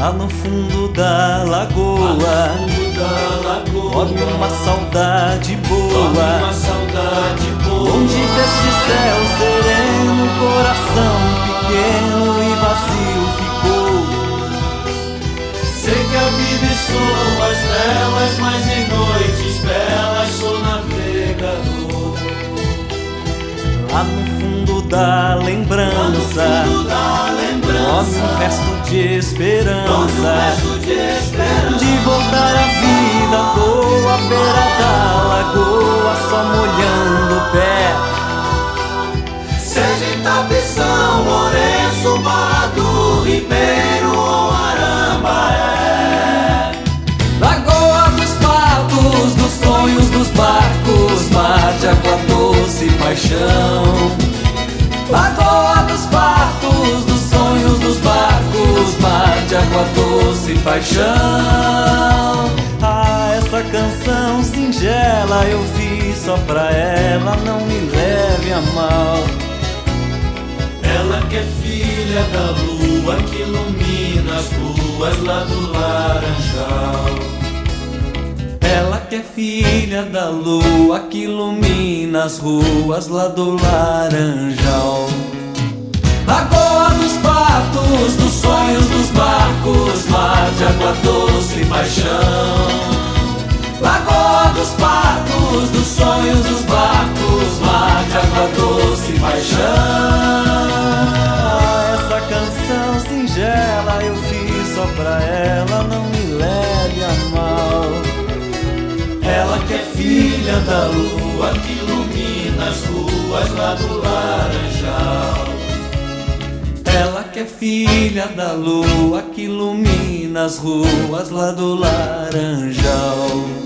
Lá no fundo da lagoa, dorme uma saudade boa. Longe deste céu sereno, coração pequeno e vazio ficou. Sei que a vida e sou as velas, mas em noites belas sou navegador. Lá no fundo da lembrança, dorme um resto de esperança, de voltar à vida à toa, à beira da lagoa, só molhando o pé. Seja em Tapição, Lourenço, Barra do Ribeiro ou Arambaré. Lagoa dos patos, dos sonhos dos barcos, mar de água doce e paixão. Lagoa dos patos, dos sonhos dos barcos, mar de água doce e paixão. Ah, essa canção singela eu fiz só pra ela, não me leve a mal. Ela que é filha da lua que ilumina as ruas lá do Laranjal. Ela que é filha da lua que ilumina as ruas lá do Laranjal. Lagoa dos patos, dos sonhos dos barcos, mar de água doce e paixão. Lagoa dos patos, dos sonhos dos barcos, mar de água doce e paixão. Essa canção singela eu fiz só pra ela, não me leve a mal. Ela que é filha da lua que ilumina as ruas lá do Laranjal. Ela que é filha da lua que ilumina as ruas lá do Laranjal.